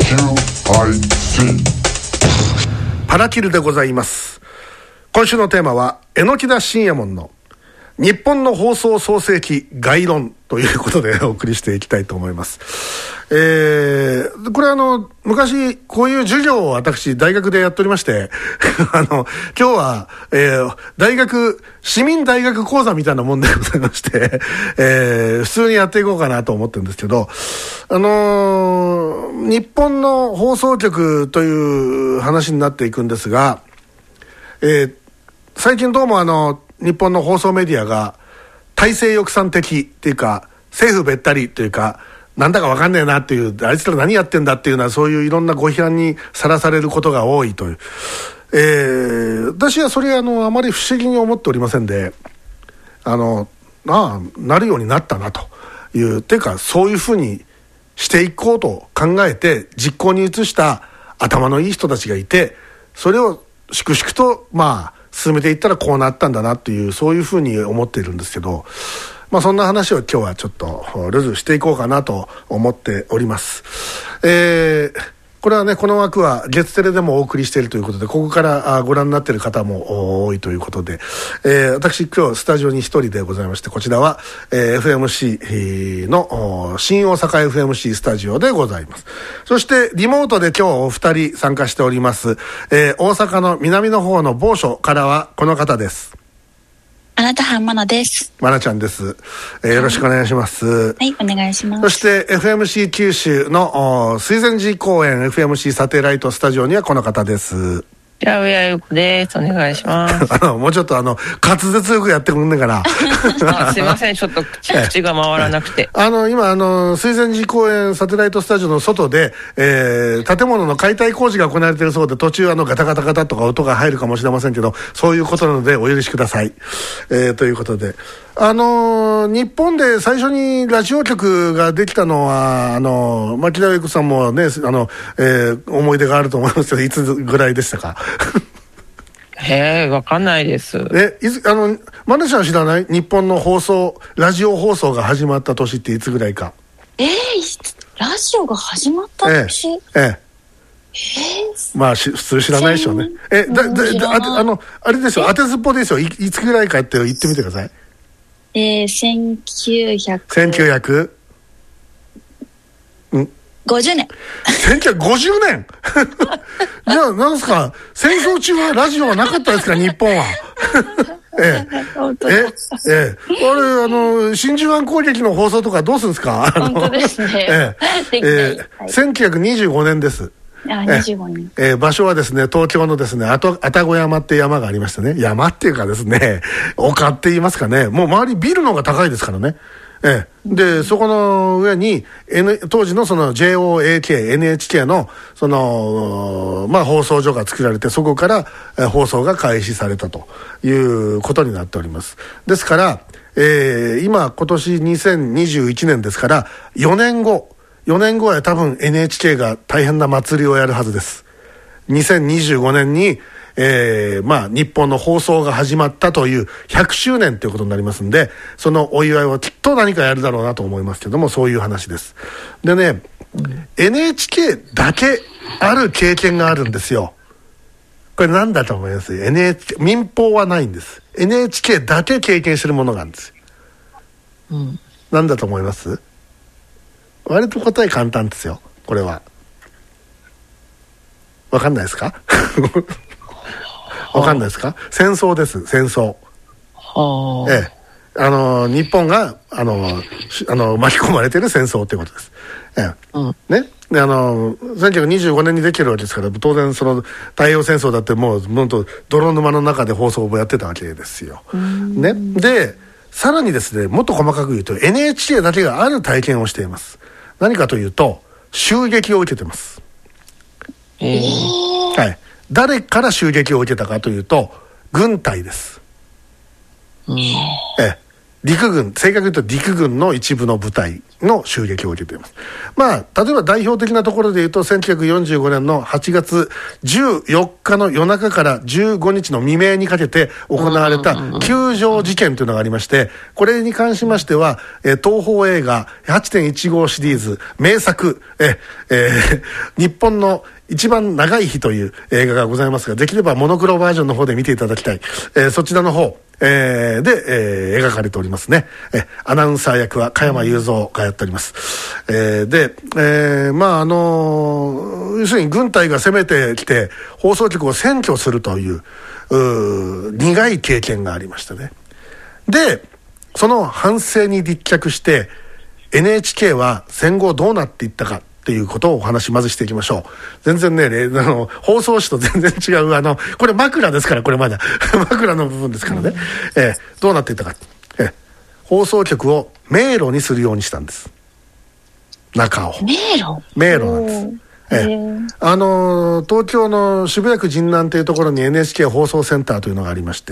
パラキルでございます。今週のテーマは榎田信也門の日本の放送創世記概論ということでお送りしていきたいと思います。これ昔こういう授業を私大学でやっておりまして今日は、市民大学講座みたいなもんでございまして普通にやっていこうかなと思ってるんですけど、日本の放送局という話になっていくんですが、最近どうも日本の放送メディアが体制抑散的っていうか政府べったりというかなんだか分かんねえなっていう、あいつら何やってんだっていうのはそういういろんなご批判にさらされることが多いという、私はそれあまり不思議に思っておりませんで、なるようになったなというていうか、そういうふうにしていこうと考えて実行に移した頭のいい人たちがいて、それを粛々と進めていったらこうなったんだなっていう、そういうふうに思っているんですけど、そんな話を今日はちょっとルズしていこうかなと思っております。これはね、この枠は月テレでもお送りしているということで、ここからご覧になっている方も多いということで、私今日スタジオに一人でございまして、こちらは、FMC の新大阪 FMC スタジオでございます。そしてリモートで今日お二人参加しております、大阪の南の方の某所からはこの方です。 あなたはまなです。 まなちゃんです。よろしくお願いします。 はい、お願いします。 そして FMC 九州の水前寺公園 FMC サテライトスタジオにはこの方です。 上谷由子です。お願いします。 もうちょっと滑舌よくやってくんねんからすいません、ちょっと口が回らなくて今水前寺公園サテライトスタジオの外で、建物の解体工事が行われているそうで、途中ガタガタガタとか音が入るかもしれませんけど、そういうことなのでお許しください。ということで日本で最初にラジオ局ができたのは牧田由子さんもね思い出があると思いますけど、いつぐらいでしたか？ わかんないです。 マネちゃん知らない？日本のラジオ放送が始まった年っていつぐらいか？ ラジオが始まった年？ 普通知らないでしょうね。あれですよ、当てずっぽですよ。いつぐらいかって言ってみてください。 1950年。 1950年じゃあ何すか、戦争中はラジオはなかったですか、日本は。 本当だ。 真珠湾攻撃の放送とかどうするんですか？ 本当ですね。 1925年です。 25年。 場所はですね、東京のですね、愛宕山って山がありましてね、山っていうかですね、丘って言いますかね、もう周りビルの方が高いですからね。でそこの上に、当時のその JOAK NHK のその放送所が作られて、そこから放送が開始されたということになっております。ですから、今年2021年ですから、4年後は多分 NHK が大変な祭りをやるはずです。2025年に日本の放送が始まったという100周年ということになりますんで、そのお祝いをきっと何かやるだろうなと思いますけども、そういう話です。でね、NHK だけある経験があるんですよ。これ何だと思います？ NHK 民放はないんです。 NHK だけ経験してるものがあるんですよ。何だと思います？割と答え簡単ですよ。これは分かんないですか？分かんないですか？戦争です。戦争。日本が巻き込まれている戦争ということです。ね、で1925年にできるわけですから、当然その太平洋戦争だってもう本当泥沼の中で放送をやってたわけですよ。ね、でさらにですね、もっと細かく言うと NHK だけがある体験をしています。何かというと、襲撃を受けてます。誰から襲撃を受けたかというと、軍隊です。陸軍、正確に言うと陸軍の一部の部隊の襲撃を受けています。まあ、例えば代表的なところで言うと、1945年の8月14日の夜中から15日の未明にかけて行われた九条事件というのがありまして、これに関しましては、東宝映画 8.15 シリーズ名作、日本の一番長い日という映画がございますが、できればモノクロバージョンの方で見ていただきたい。そちらの方、で、描かれておりますね。アナウンサー役は加山雄三がやっております。で、まあ要するに軍隊が攻めてきて放送局を占拠するという苦い経験がありましたね。で、その反省に立脚して NHK は戦後どうなっていったかっていうことをお話まずしていきましょう。全然ね、放送紙と全然違う、これ枕ですから、これまだ枕の部分ですからね。どうなっていったか。放送局を迷路にするようにしたんです。中を。迷路なんです。東京の渋谷区神南というところに NHK 放送センターというのがありまして、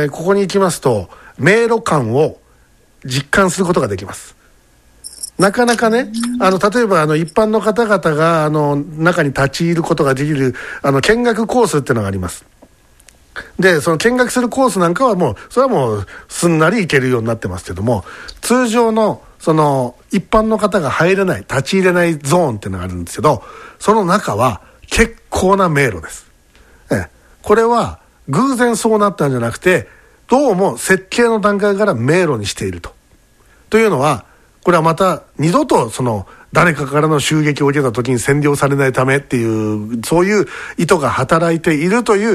ここに行きますと迷路感を実感することができます。なかなかね、例えば一般の方々が中に立ち入ることができる見学コースっていうのがあります。で、その見学するコースなんかはそれはもうすんなり行けるようになってますけども、通常のその一般の方が入れない、立ち入れないゾーンっていうのがあるんですけど、その中は結構な迷路です。これは偶然そうなったんじゃなくて、どうも設計の段階から迷路にしていると。というのは、これはまた二度と誰かからの襲撃を受けた時に占領されないためっていう、そういう意図が働いているという、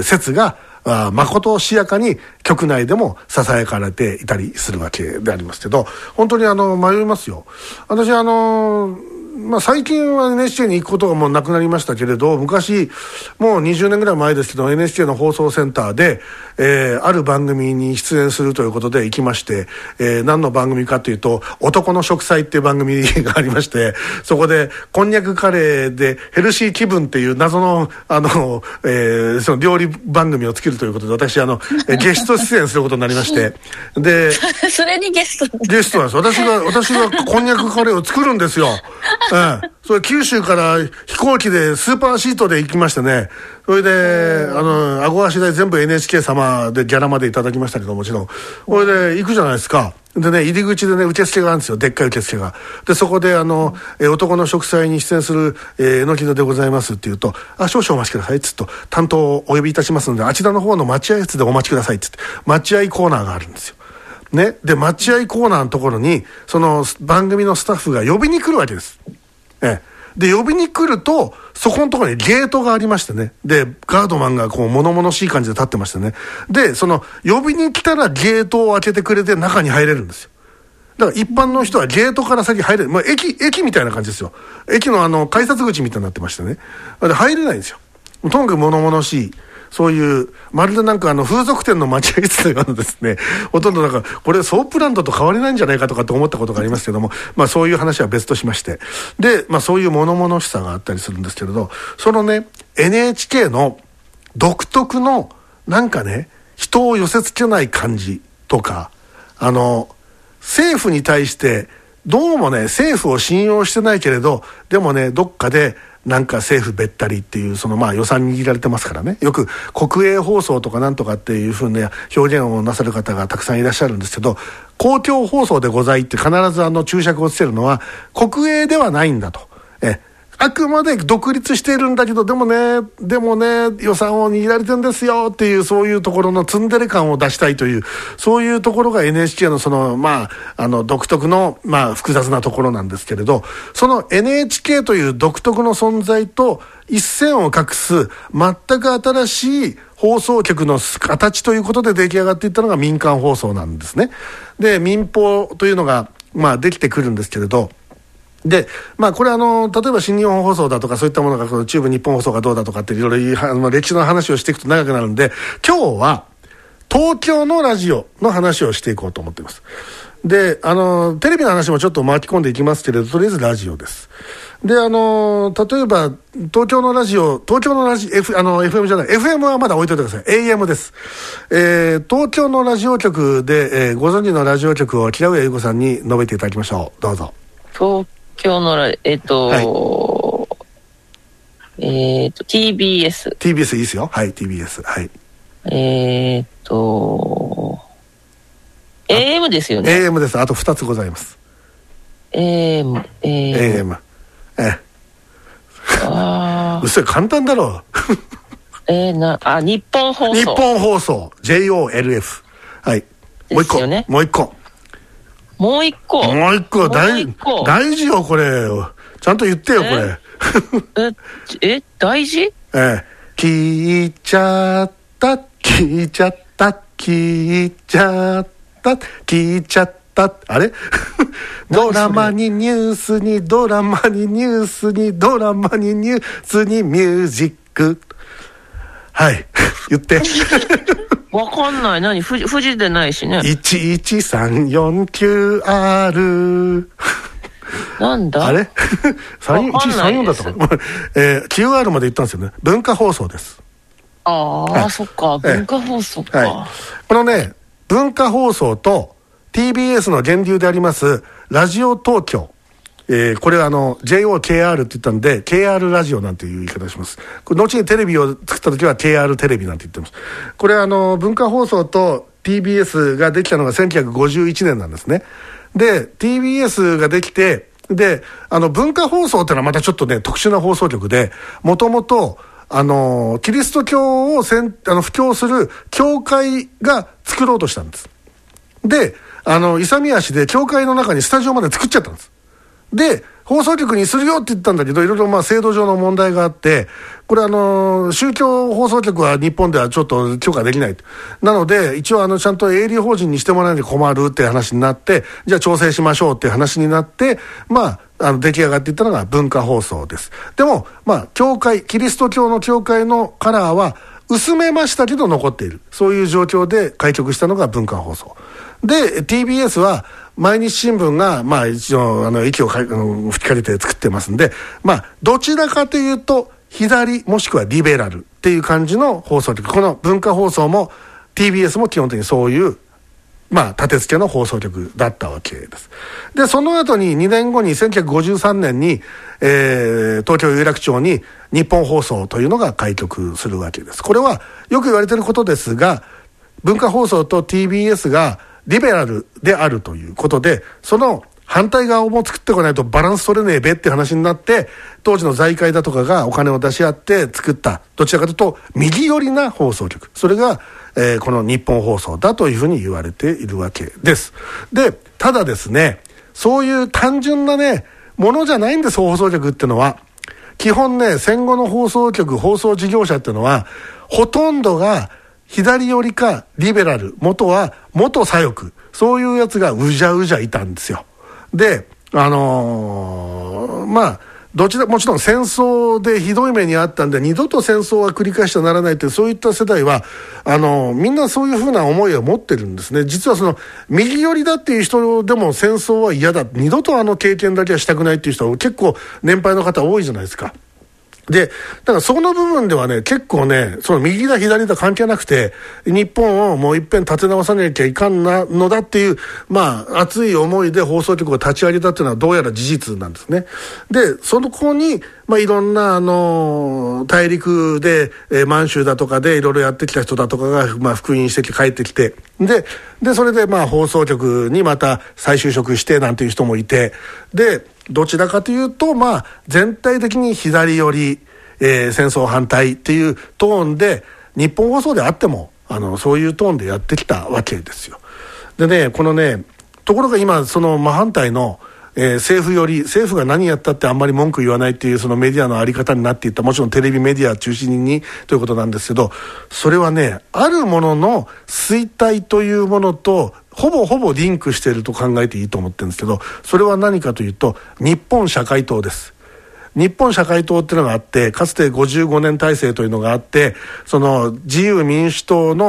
説がまことしやかに局内でも囁かれていたりするわけでありますけど、本当に迷いますよ。私最近は NHK に行くことがもうなくなりましたけれど、昔もう20年ぐらい前ですけど NHK の放送センターで、ある番組に出演するということで行きまして、何の番組かというと男の食祭っていう番組がありまして、そこでこんにゃくカレーでヘルシー気分っていう謎のその料理番組を作るということで、私ゲスト出演することになりましてでそれにゲストなんです。私がこんにゃくカレーを作るんですよ。それ九州から飛行機でスーパーシートで行きましてね、それで顎足代全部 NHK 様でギャラまでいただきましたけど、もちろんそれで行くじゃないですか。でね、入り口でね受付があるんですよ、でっかい受付が。でそこで男の食祭に出演する榎木戸でございますって言うと、少々お待ちくださいっつっと、担当をお呼びいたしますのであちらの方の待合室でお待ちくださいっつって、待合コーナーがあるんですよね。で待合コーナーのところにその番組のスタッフが呼びに来るわけです。で呼びに来るとそこのところにゲートがありましてね、でガードマンが物々しい感じで立ってましてね、でその呼びに来たらゲートを開けてくれて中に入れるんですよ。だから一般の人はゲートから先入れる、駅みたいな感じですよ。駅の改札口みたいになってましてね、で入れないんですよ。とにかく物々しい、そういうまるで風俗店の待合室のようなですね、ほとんどこれソープランドと変わりないんじゃないかとかって思ったことがありますけども、そういう話は別としまして、でそういう物々しさがあったりするんですけれど、そのね NHK の独特の人を寄せ付けない感じとか、政府に対してどうもね政府を信用してないけれど、でもねどっかで政府べったりっていう、予算握られてますからね、よく国営放送とかなんとかっていう風な表現をなさる方がたくさんいらっしゃるんですけど、公共放送でございって必ず注釈をつけるのは国営ではないんだと。あくまで独立しているんだけど、でもね予算を握られてるんですよっていう、そういうところのツンデレ感を出したいという、そういうところが NHK の独特の複雑なところなんですけれど、その NHK という独特の存在と一線を画す全く新しい放送局の形ということで出来上がっていったのが民間放送なんですね。で民放というのができてくるんですけれど、でこれ例えば新日本放送だとかそういったものが中部日本放送がどうだとかっていろいろ歴史の話をしていくと長くなるんで、今日は東京のラジオの話をしていこうと思っています。 で、テレビの話もちょっと巻き込んでいきますけれど、とりあえずラジオです。で、例えば、東京のラジオ、FM じゃない、FM はまだ置いといてください。AM です。東京のラジオ局で、ご存知のラジオ局を木上優子さんに述べていただきましょう。どうぞ。 東京のはい、TBS。 TBS いいですよ。はい、TBS。はい。 AM ですよね。 AM です。あと2つございます。 AM。 嘘よ、簡単だろう。 日本放送。 日本放送。JOLF。はい。もう一個。 ね、 もう一個。 もう一個。 大事よ、これ。ちゃんと言ってよ、これ。 大事？ 聞いちゃった、聞いちゃった、聞いちゃった、聞いちゃった。あれドラマにニュースにドラマにニュースにドラマにニュースにミュージック。はい言ってわかんない。何？富士でないしね。 11349R なんだあれ1134だったかなQR まで行ったんですよね。文化放送です。 そっか、文化放送か、 このね、文化放送と TBS の源流でありますラジオ東京、これはJOKR って言ったんで KR ラジオなんていう言い方をします。これ後にテレビを作った時は KR テレビなんて言ってます。これ文化放送と TBS ができたのが1951年なんですね。で TBS ができて、で文化放送ってのはまたちょっとね特殊な放送局で、もともとキリスト教を布教する教会が作ろうとしたんです。で勇み足で教会の中にスタジオまで作っちゃったんです。で放送局にするよって言ったんだけど、いろいろ制度上の問題があって、これ宗教放送局は日本ではちょっと許可できない。なので一応ちゃんと営利法人にしてもらわないと困るって話になって、じゃあ調整しましょうって話になって、出来上がっていったのが文化放送です。でも教会、キリスト教の教会のカラーは薄めましたけど残っている、そういう状況で開局したのが文化放送で、 TBS は毎日新聞が一応息を吹きかけて作ってますんで、どちらかというと左もしくはリベラルっていう感じの放送局。この文化放送も TBS も基本的にそういう立て付けの放送局だったわけです。でその後に2年後に1953年に、東京有楽町に日本放送というのが開局するわけです。これはよく言われていることですが、文化放送と TBS がリベラルであるということで、その反対側も作ってこないとバランス取れねえべって話になって、当時の財界だとかがお金を出し合って作った、どちらかというと右寄りな放送局、それが、この日本放送だというふうに言われているわけです。でただですね、そういう単純なねものじゃないんです。放送局ってのは基本ね、戦後の放送局、放送事業者ってのはほとんどが左寄りかリベラル、元左翼、そういうやつがうじゃうじゃいたんですよ。でもちろん戦争でひどい目にあったんで、二度と戦争は繰り返してはならないという、そういった世代はみんなそういうふうな思いを持ってるんですね。実はその右寄りだっていう人でも戦争は嫌だ、二度と経験だけはしたくないっていう人は結構年配の方多いじゃないですか。でだからその部分ではね、結構ね、その右だ左だ関係なくて、日本をもう一遍立て直さなきゃいかんのだっていう熱い思いで放送局を立ち上げたっていうのはどうやら事実なんですね。でその子にいろんな大陸で、満州だとかでいろいろやってきた人だとかが復員して帰ってきて、でそれで放送局にまた再就職してなんていう人もいて、でどちらかというと全体的に左寄り、戦争反対っていうトーンで、日本放送であってもそういうトーンでやってきたわけですよ。でね、このね、ところが今その真反対の、政府より、政府が何やったってあんまり文句言わないっていうそのメディアのあり方になっていった。もちろんテレビメディア中心にということなんですけど、それはね、あるものの衰退というものとほぼリンクしていると考えていいと思ってるんですけど、それは何かというと日本社会党です。日本社会党っていうのがあって、かつて55年体制というのがあって、その自由民主党の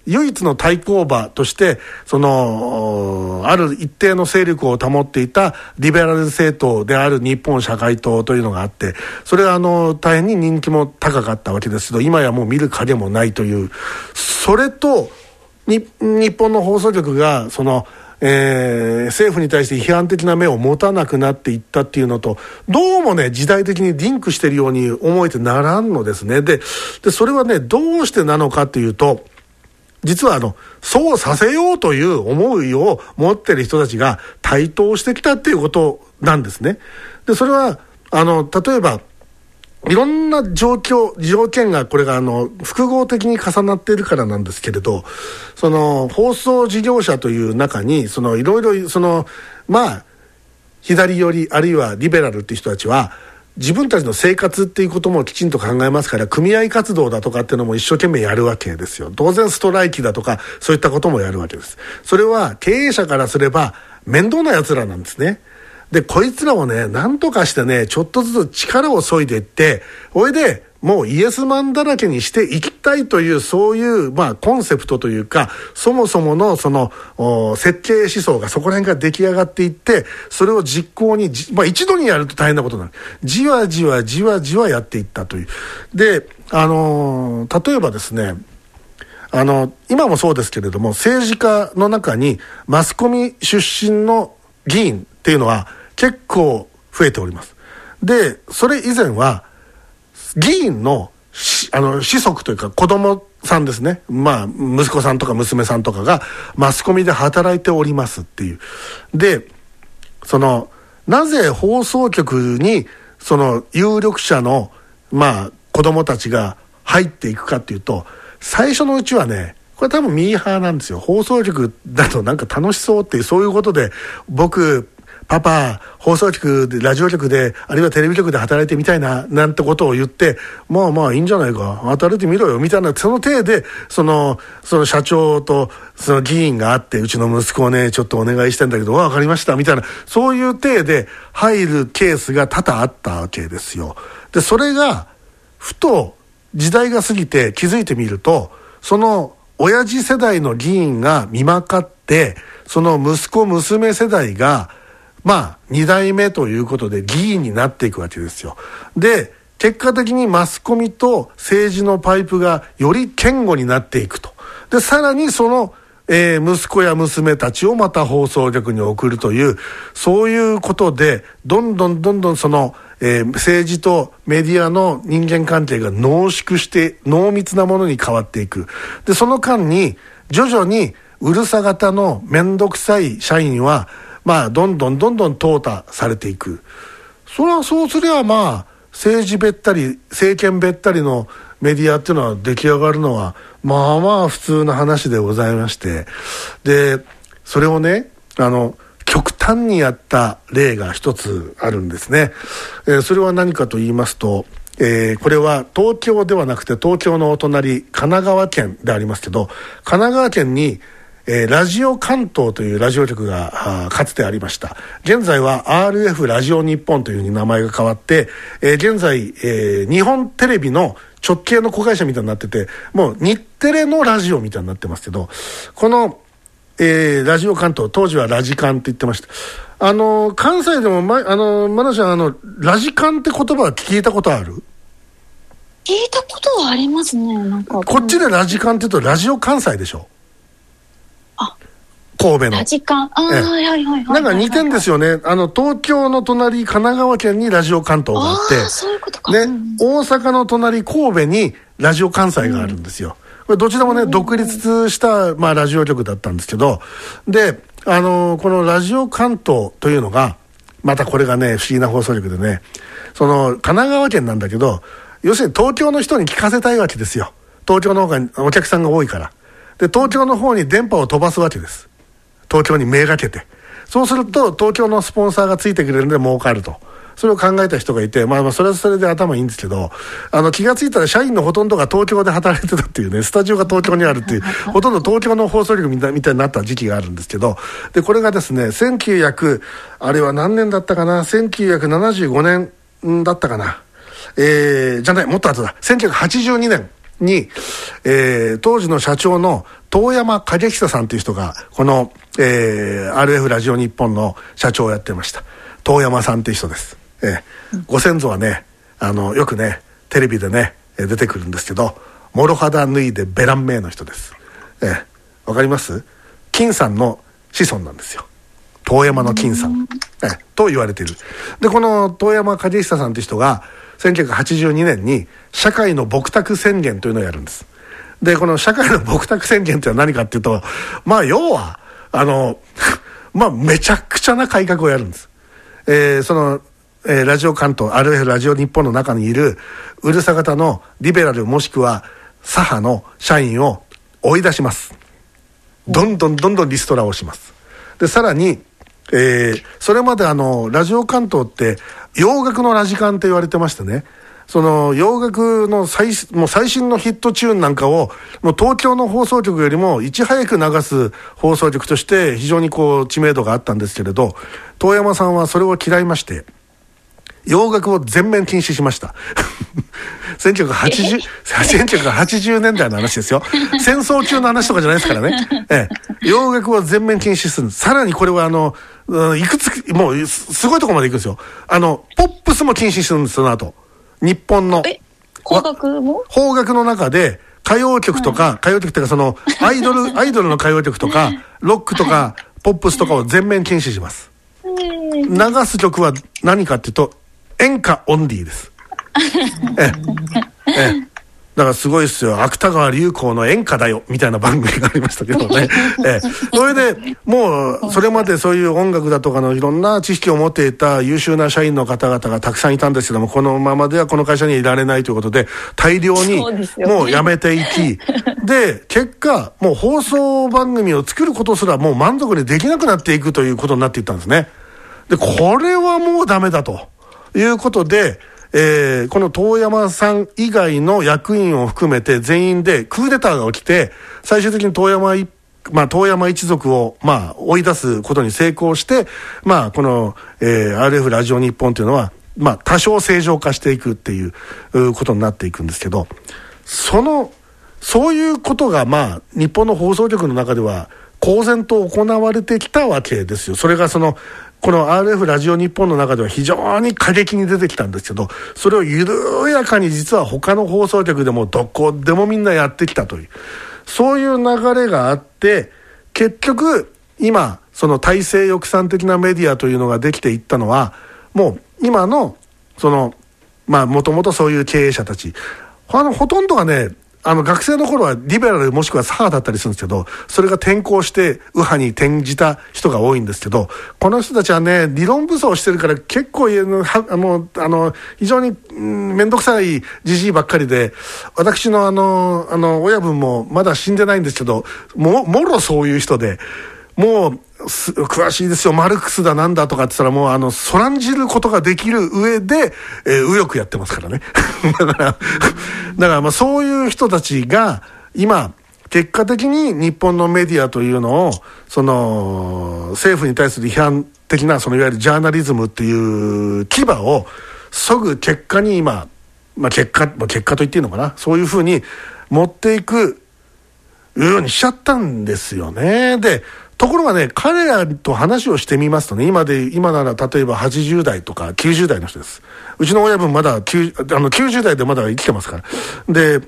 唯一の対抗馬としてそのある一定の勢力を保っていたリベラル政党である日本社会党というのがあって、それは大変に人気も高かったわけですけど、今やもう見る影もないという、それと日本の放送局がその政府に対して批判的な目を持たなくなっていったっていうのとどうもね時代的にリンクしているように思えてならんのですね。でそれはねどうしてなのかというと、実はそうさせようという思いを持っている人たちが台頭してきたっていうことなんですね。でそれは例えばいろんな条件がこれが複合的に重なっているからなんですけれど、その放送事業者という中にいろいろ左寄りあるいはリベラルっていう人たちは自分たちの生活っていうこともきちんと考えますから、組合活動だとかっていうのも一生懸命やるわけですよ。当然ストライキだとかそういったこともやるわけです。それは経営者からすれば面倒な奴らなんですね。でこいつらをね何とかしてねちょっとずつ力を削いでいって、それでもうイエスマンだらけにしていきたいというそういうコンセプトというか、そもそものその設計思想がそこら辺から出来上がっていって、それを実行に一度にやると大変なことになる。じわじわじわじわやっていったという。で例えばですね今もそうですけれども、政治家の中にマスコミ出身の議員っていうのは結構増えております。でそれ以前は議員の子息というか子供さんですね、息子さんとか娘さんとかがマスコミで働いておりますっていう。でなぜ放送局にその有力者の子供たちが入っていくかっていうと、最初のうちはねこれ多分ミーハーなんですよ。放送局だとなんか楽しそうっていう、そういうことで僕パパ放送局でラジオ局であるいはテレビ局で働いてみたいななんてことを言って、いいんじゃないか働いてみろよみたいな、その体でその社長とその議員があって、うちの息子をねちょっとお願いしたんだけど分かりましたみたいな、そういう体で入るケースが多々あったわけですよ。でそれがふと時代が過ぎて気づいてみると、その親父世代の議員が見まかって、その息子娘世代が2代目ということで議員になっていくわけですよ。で結果的にマスコミと政治のパイプがより堅固になっていくと。でさらにその、息子や娘たちをまた放送局に送るという、そういうことでどんどんその、政治とメディアの人間関係が濃縮して濃密なものに変わっていく。でその間に徐々にうるさ型のめんどくさい社員はどんどん淘汰されていく。そうすれば政治べったり政権べったりのメディアっていうのは出来上がるのは普通の話でございまして、でそれをね極端にやった例が一つあるんですね。それは何かと言いますと、これは東京ではなくて東京のお隣神奈川県でありますけど、神奈川県にラジオ関東というラジオ局がかつてありました。現在は RF ラジオ日本というふうに名前が変わって、現在、日本テレビの直系の子会社みたいになってて、もう日テレのラジオみたいになってますけど、この、ラジオ関東、当時はラジカンって言ってました。関西でもマナちゃんラジカンって言葉は聞いたことある？ 聞いたことはありますね。なんかこっちでラジカンって言うとラジオ関西でしょ。神戸のラジカン、なんか似てんですよね。東京の隣神奈川県にラジオ関東があって、 そういうことか。 大阪の隣神戸にラジオ関西があるんですよ。これどちらもね独立した、ラジオ局だったんですけど、でこのラジオ関東というのがまたこれがね不思議な放送局でね、その神奈川県なんだけど、要するに東京の人に聞かせたいわけですよ。東京の方がお客さんが多いから。で東京の方に電波を飛ばすわけです。東京にめがけて、そうすると東京のスポンサーがついてくれるんで儲かると、それを考えた人がいて、それはそれで頭いいんですけど、気がついたら社員のほとんどが東京で働いてたっていうね、スタジオが東京にあるっていうほとんど東京の放送局みたいになった時期があるんですけど、でこれがですねあれは何年だったかな、1975年だったかな、じゃないもっと後だ、1982年に、当時の社長の遠山景久さんという人がこの、RF ラジオ日本の社長をやってました。遠山さんという人です。ご先祖はね、よくねテレビでね出てくるんですけど、諸肌脱いでベラン名の人です。わかります？金さんの子孫なんですよ。遠山の金さん、と言われている。でこの遠山景久さんという人が1982年に社会の僕宅宣言というのをやるんです。でこの社会の僕宅宣言というのは何かっていうと、まあ要はまあめちゃくちゃな改革をやるんです。その、ラジオ関東 RF ラジオ日本の中にいるうるさ型のリベラルもしくは左派の社員を追い出します。どんどんリストラをします。でさらに、それまでラジオ関東って洋楽のラジカンって言われてましてね、その洋楽のもう最新のヒットチューンなんかをもう東京の放送局よりもいち早く流す放送局として非常にこう知名度があったんですけれど、遠山さんはそれを嫌いまして洋楽を全面禁止しました。1980年代の話ですよ。戦争中の話とかじゃないですからね。洋楽を全面禁止するんです。さらにこれはいくつもうすごいところまで行くんですよ。ポップスも禁止するんです。その後日本の邦楽も邦楽の中で歌謡曲とか、歌謡曲っていうかそのアイドルの歌謡曲とかロックとかポップスとかを全面禁止します。流す曲は何かっていうと演歌オンリーです。だからすごいですよ。芥川龍口の演歌だよみたいな番組がありましたけどね。それでもうそれまでそういう音楽だとかのいろんな知識を持っていた優秀な社員の方々がたくさんいたんですけども、このままではこの会社にいられないということで大量にもう辞めていき、で結果もう放送番組を作ることすらもう満足にできなくなっていくということになっていったんですね。でこれはもうダメだということで、この遠山さん以外の役員を含めて全員でクーデターが起きて、最終的に遠山一族を追い出すことに成功して、この、RF ラジオ日本というのは多少正常化していくっていうことになっていくんですけど、そういうことが日本の放送局の中では公然と行われてきたわけですよ。それがこの RF ラジオ日本の中では非常に過激に出てきたんですけど、それを緩やかに実は他の放送局でもどこでもみんなやってきたという、そういう流れがあって、結局今その体制抑散的なメディアというのができていったのは、もう今のもともとそういう経営者たち、ほとんどがね学生の頃はリベラルもしくは左派だったりするんですけど、それが転向して右派に転じた人が多いんですけど、この人たちはね理論武装してるから結構非常に面倒くさいじじいばっかりで、私の親分もまだ死んでないんですけど、もろそういう人で、もう詳しいですよ。マルクスだなんだとかって言ったらもうそらんじることができる上で、右翼やってますからね。だからそういう人たちが今結果的に日本のメディアというのを政府に対する批判的ないわゆるジャーナリズムっていう牙を削ぐ結果に今、結果と言っていいのかな、そういうふうに持っていくようにしちゃったんですよね。でところがね、彼らと話をしてみますとね、今なら例えば80代とか90代の人です。うちの親分まだ90代でまだ生きてますから。で、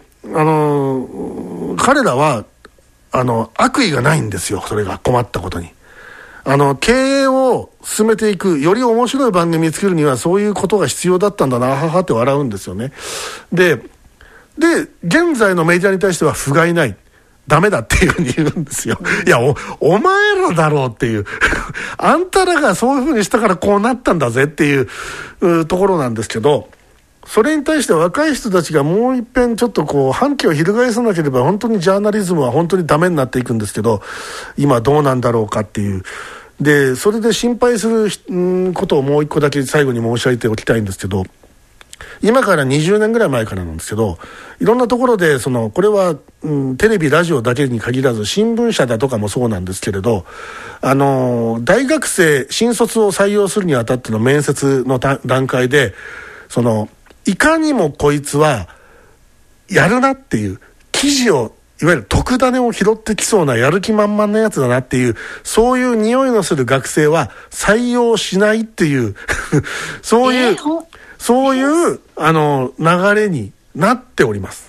彼らは悪意がないんですよ。それが困ったことに。経営を進めていく、より面白い番組を作るにはそういうことが必要だったんだな、ははって笑うんですよね。で、現在のメディアに対しては不甲斐ない。ダメだっていうふうに言うんですよ。いや、お前らだろうっていう。あんたらがそういうふうにしたからこうなったんだぜっていうところなんですけど、それに対して若い人たちがもう一遍ちょっと反旗を翻さなければ本当にジャーナリズムは本当にダメになっていくんですけど、今どうなんだろうかっていう。で、それで心配することをもう一個だけ最後に申し上げておきたいんですけど、今から20年ぐらい前からなんですけど、いろんなところでこれは、テレビラジオだけに限らず新聞社だとかもそうなんですけれど、大学生新卒を採用するにあたっての面接の段階でいかにもこいつはやるなっていう記事を、いわゆる特ダネを拾ってきそうなやる気満々なやつだなっていう、そういう匂いのする学生は採用しないっていうそういう流れになっております。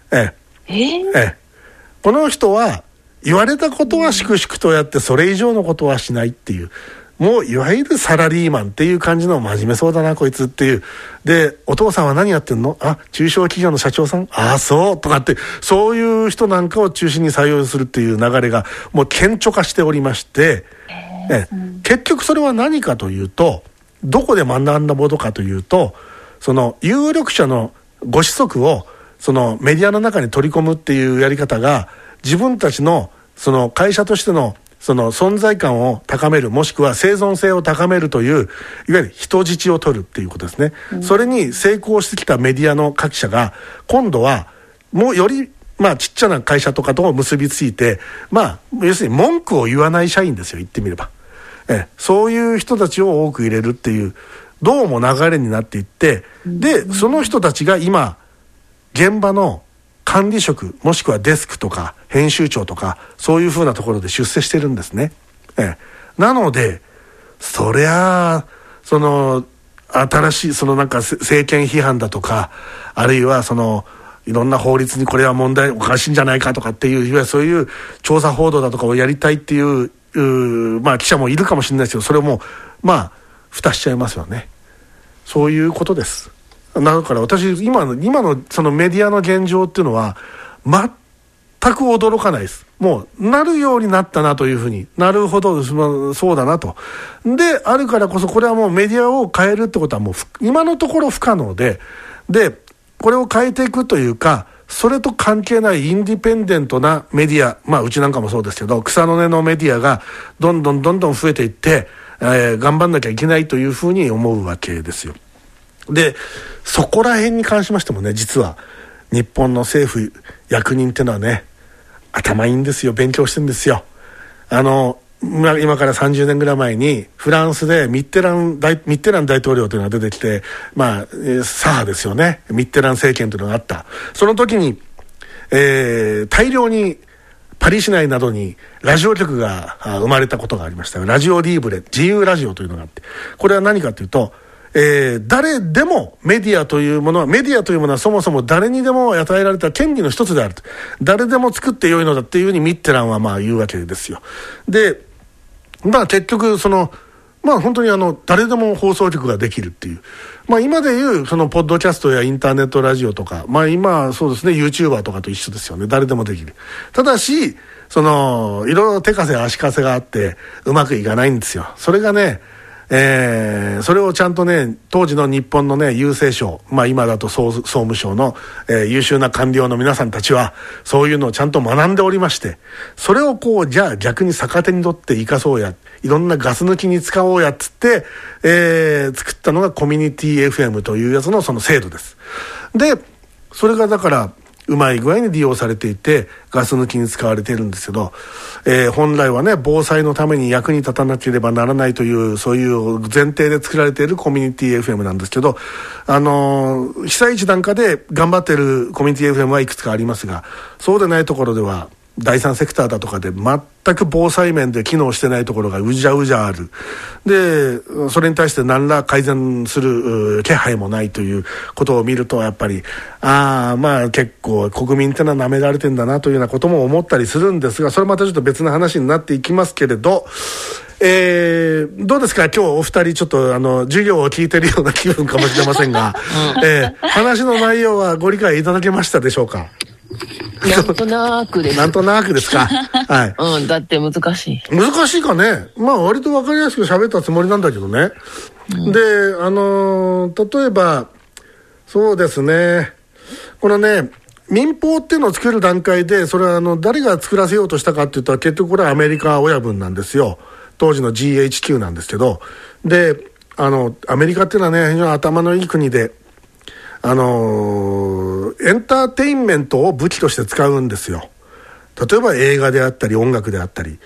この人は言われたことは粛々とやって、それ以上のことはしないっていう、もういわゆるサラリーマンっていう感じの、真面目そうだなこいつっていう。で、お父さんは何やってんの？あ、中小企業の社長さん？ああそうとかって、そういう人なんかを中心に採用するっていう流れがもう顕著化しておりまして、結局それは何かというと、どこで学んだものかというと、その有力者のご子息をそのメディアの中に取り込むっていうやり方が、自分たちのその会社としてのその存在感を高める、もしくは生存性を高めるという、いわゆる人質を取るっていうことですね。それに成功してきたメディアの各社が、今度はもうよりちっちゃな会社とかと結びついて、要するに文句を言わない社員ですよ、言ってみれば。そういう人たちを多く入れるっていう、どうも流れになっていって、でその人たちが今現場の管理職、もしくはデスクとか編集長とか、そういう風なところで出世してるんですね。なのでそりゃあ、その新しいそのなんか政権批判だとか、あるいはそのいろんな法律にこれは問題おかしいんじゃないかとかっていう、いわゆるそういう調査報道だとかをやりたいっていう記者もいるかもしれないですけど、それも蓋しちゃいますよね。そういうことです。だから私今のそのメディアの現状っていうのは全く驚かないです。もうなるようになったなというふうに、なるほどそうだなと。であるからこそ、これはもうメディアを変えるってことはもう今のところ不可能で、これを変えていくというか、それと関係ないインディペンデントなメディア、うちなんかもそうですけど、草の根のメディアがどんどん増えていって、頑張んなきゃいけないというふうに思うわけですよ。でそこら辺に関しましてもね、実は日本の政府役人っていうのはね、頭いいんですよ。勉強してるんですよ。今から30年ぐらい前にフランスでミッテラン大統領というのが出てきて、左派ですよね、ミッテラン政権というのがあった。その時に、大量にパリ市内などにラジオ局が生まれたことがありました。ラジオリーブレ、自由ラジオというのがあって、これは何かというと、誰でもメディアというものはそもそも誰にでも与えられた権利の一つであると。誰でも作ってよいのだっていうふうにミッテランは言うわけですよ。で結局本当に誰でも放送局ができるっていう、今でいうそのポッドキャストやインターネットラジオとか、今そうですね、 YouTuber とかと一緒ですよね。誰でもできる。ただしいろいろ手稼足稼があってうまくいかないんですよ。それがね、それをちゃんとね、当時の日本のね、郵政省、今だと総務省の、優秀な官僚の皆さんたちはそういうのをちゃんと学んでおりまして、それをじゃあ逆に逆手に取って生かそうや、いろんなガス抜きに使おうやっつって、作ったのがコミュニティ FM というやつのその制度です。でそれがだからうまい具合に利用されていて、ガス抜きに使われているんですけど、本来はね、防災のために役に立たなければならないという、そういう前提で作られているコミュニティ FM なんですけど、被災地なんかで頑張っているコミュニティ FM はいくつかありますが、そうでないところでは第三セクターだとかで全く防災面で機能してないところがうじゃうじゃある。でそれに対して何ら改善する気配もないということを見ると、やっぱり結構国民ってのは舐められてんだなというようなことも思ったりするんですが、それまたちょっと別の話になっていきますけれど、どうですか、今日お二人ちょっと授業を聞いてるような気分かもしれませんが、話の内容はご理解いただけましたでしょうか。 なんとなくです。 なんとなくですか。 はい。だって難しい。 難しいかね。割と分かりやすく喋ったつもりなんだけどね。で、例えばそうですね。このね、民法っていうのを作る段階で、それは誰が作らせようとしたかって言ったら、結局これはアメリカ親分なんですよ。当時の GHQ なんですけど、でアメリカっていうのはね、非常に頭のいい国で、エンターテインメントを武器として使うんですよ。例えば映画であったり音楽であったり、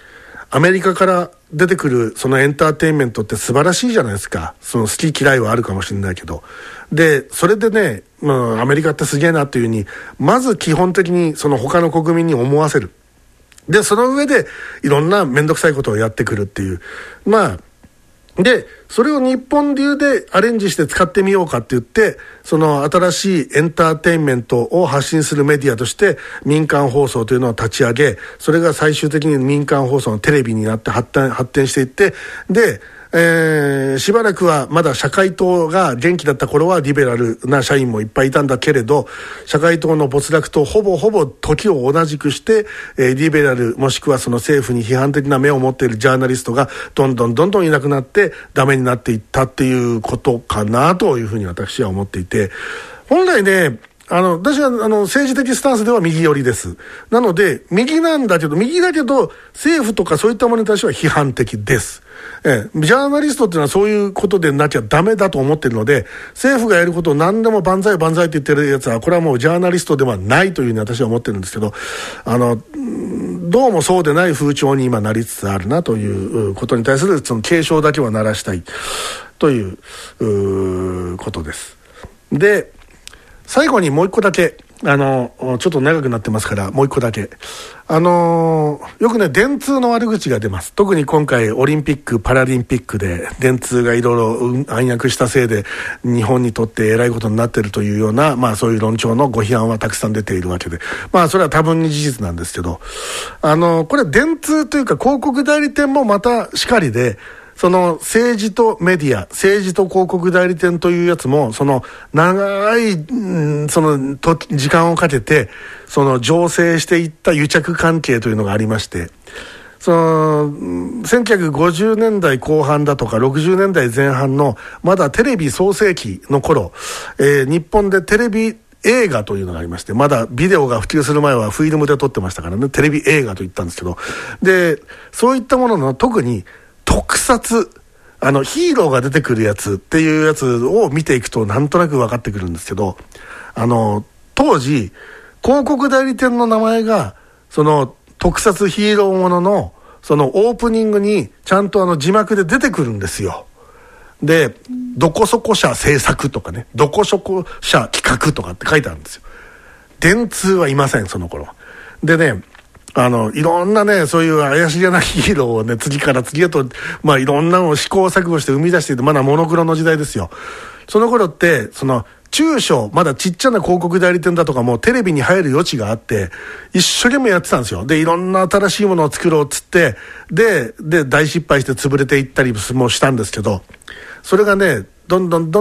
アメリカから出てくるそのエンターテインメントって素晴らしいじゃないですか。その好き嫌いはあるかもしれないけど。で、それでね、アメリカってすげえなっていうふうに、まず基本的にその他の国民に思わせる。で、その上でいろんなめんどくさいことをやってくるっていう。で、それを日本流でアレンジして使ってみようかって言って、その新しいエンターテインメントを発信するメディアとして民間放送というのを立ち上げ、それが最終的に民間放送のテレビになって発展していって、で、しばらくはまだ社会党が元気だった頃はリベラルな社員もいっぱいいたんだけれど、社会党の没落とほぼ時を同じくして、リベラルもしくはその政府に批判的な目を持っているジャーナリストがどんどんいなくなってダメになっていったっていうことかなというふうに私は思っていて、本来ね、私は政治的スタンスでは右寄りです。なので右だけど政府とかそういったものに対しては批判的です。ジャーナリストっていうのはそういうことでなきゃダメだと思ってるので、政府がやることを何でも万歳って言ってるやつはこれはもうジャーナリストではないというふうに私は思ってるんですけど、どうもそうでない風潮に今なりつつあるなということに対するその警鐘だけは鳴らしたいということです。で、最後にもう一個だけ、ちょっと長くなってますからもう一個だけ、よくね電通の悪口が出ます。特に今回オリンピックパラリンピックで電通がいろいろ暗躍したせいで日本にとってえらいことになっているというような、そういう論調のご批判はたくさん出ているわけで、それは多分に事実なんですけど、これ電通というか広告代理店もまたしかりで、その政治とメディア、政治と広告代理店というやつも、その長い、時間をかけて、その醸成していった癒着関係というのがありまして、その、1950年代後半だとか60年代前半の、まだテレビ創成期の頃、日本でテレビ映画というのがありまして、まだビデオが普及する前はフィルムで撮ってましたからね、テレビ映画と言ったんですけど、で、そういったものの特に、特撮、ヒーローが出てくるやつっていうやつを見ていくとなんとなく分かってくるんですけど、当時広告代理店の名前がその特撮ヒーローもののそのオープニングにちゃんと字幕で出てくるんですよ。で、どこそこ社制作とかね、どこそこ社企画とかって書いてあるんですよ。電通はいません、その頃でね。いろんなね、そういう怪しげなヒーローをね、次から次へと、いろんなのを試行錯誤して生み出していて、まだモノクロの時代ですよ。その頃って、中小、まだちっちゃな広告代理店だとかもテレビに入る余地があって、一生懸命やってたんですよ。で、いろんな新しいものを作ろうっつって、で、大失敗して潰れていったりもしたんですけど、それがね、どんどん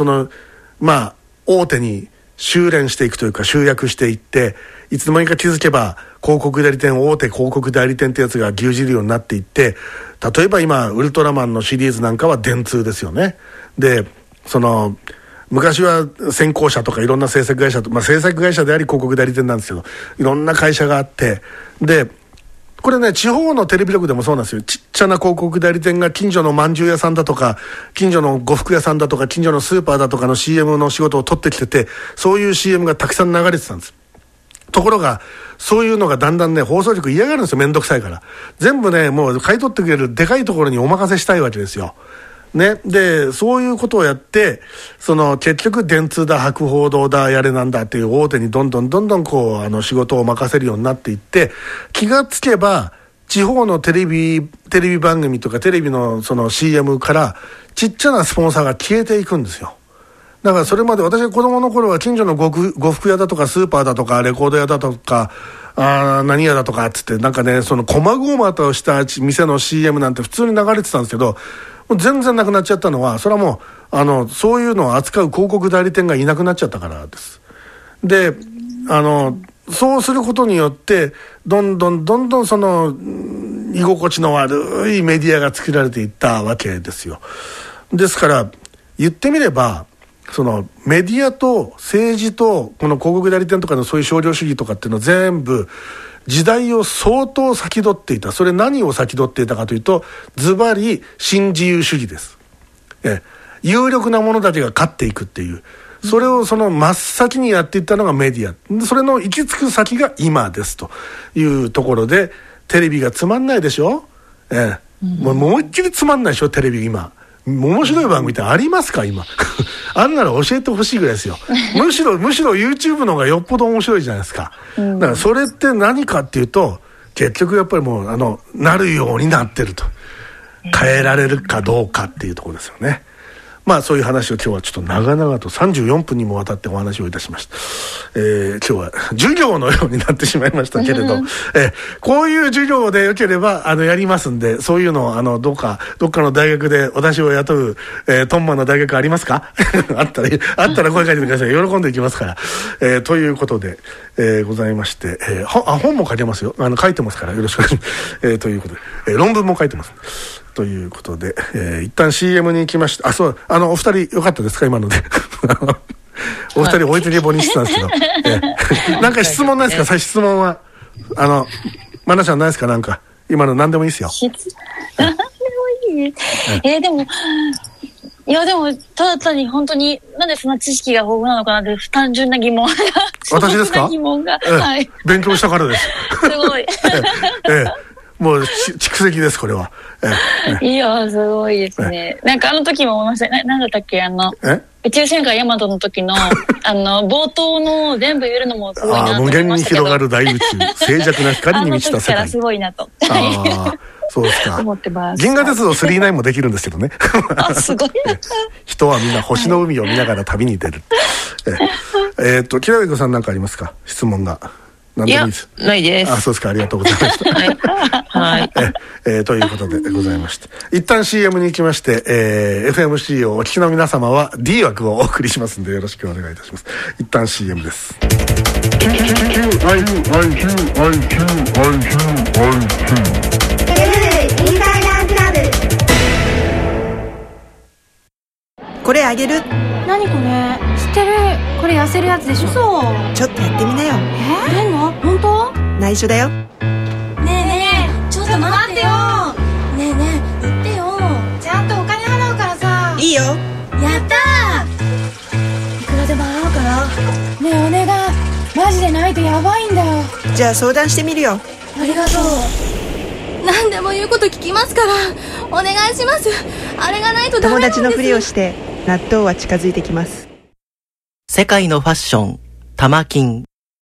大手に修練していくというか集約していって、いつの間にか気づけば大手広告代理店ってやつが牛耳るようになっていって、例えば今ウルトラマンのシリーズなんかは電通ですよね。で、昔は先行者とかいろんな制作会社制作会社であり広告代理店なんですけど、いろんな会社があって、でこれね、地方のテレビ局でもそうなんですよ。ちっちゃな広告代理店が近所のまんじゅう屋さんだとか、近所の呉服屋さんだとか、近所のスーパーだとかの CM の仕事を取ってきてて、そういう CM がたくさん流れてたんです。ところが、そういうのがだんだんね、放送局嫌がるんですよ。めんどくさいから。全部ね、もう買い取ってくれるでかいところにお任せしたいわけですよ。ね。で、そういうことをやって、結局電通だ、博報堂だ、やれなんだっていう大手にどんどん仕事を任せるようになっていって、気がつけば、地方のテレビ番組とかテレビのCM からちっちゃなスポンサーが消えていくんですよ。だからそれまで私が子供の頃は近所の呉服屋だとかスーパーだとかレコード屋だとか何屋だとかっつってなんかね、細々とした店の CM なんて普通に流れてたんですけど、もう全然なくなっちゃったのは、それはもうそういうのを扱う広告代理店がいなくなっちゃったからです。で、そうすることによってどんどん居心地の悪いメディアが作られていったわけですよ。ですから言ってみればメディアと政治とこの広告代理店とかのそういう商業主義とかっていうのは全部時代を相当先取っていた。それ何を先取っていたかというと、ズバリ新自由主義です。有力なものだけが勝っていくっていう、それを真っ先にやっていったのがメディア。それの行き着く先が今ですというところで、テレビがつまんないでしょ。 もう思いっきりつまんないでしょテレビ今。面白い番組ってありますか今あんなら教えてほしいぐらいですよ。むしろ YouTube の方がよっぽど面白いじゃないですか。だからそれって何かっていうと結局やっぱりもうなるようになってると、変えられるかどうかっていうところですよね。まあそういう話を今日はちょっと長々と34分にもわたってお話をいたしました。今日は授業のようになってしまいましたけれど、こういう授業でよければやりますんで、そういうのをどっかの大学で私を雇う、トンマの大学ありますかあったら声かけてください。喜んでいきますから、ということで、ございまして、本も書いてますよ。書いてますからよろしくお願いします。ということで、論文も書いてます。ということで、一旦 CM に行きました。そう、お二人よかったですか今ので。お二人置いてけぼりにしてたんですけど。なんか質問ないですか質問は。マナちゃんないですかなんか。今の何でもいいですよ。 何でもいい。でも、ただ単に本当に、なんでそんな知識が豊富なのかなって単純な疑問が。 私ですか？ 疑問が。はい。 勉強したからです。 すごい。 もう蓄積ですこれは。 いやすごいですね。なんか時も思いました。なんだったっけ宇宙戦艦ヤマトの時の冒頭の全部言えるのもすごいなと思いましたけど。無限に広がる大宇宙、静寂な光に満ちた世界。 時からすごいなと。 そうですか。 思ってます。 銀河鉄道999もできるんですけどね。 すごいな。 人はみんな星の海を見ながら旅に出る。きらべこさんなんかありますか質問が。 いや、ないです。 そうですか。ありがとうございました。 はい。 ということでございまして。一旦 CM に行きまして、FMC をお聞きの皆様は D 枠をお送りしますんでよろしくお願いいたします。一旦 CM です。 これあげる。 何これ知ってる。これ痩せるやつでしょ。そうちょっとやってみなよ。 出んの本当？ 内緒だよ。 ねえねえちょっと待ってよ。ねえねえ言ってよ。ちゃんとお金払うからさ。 いいよ。 やったー。いくらでも払うから。ねえお願いマジでないとやばいんだよ。 じゃあ相談してみるよ。 ありがとう。何でも言うこと聞きますからお願いします。あれがないとダメなんです。 友達のふりをして納豆は近づいてきます。 世界のファッション、玉金。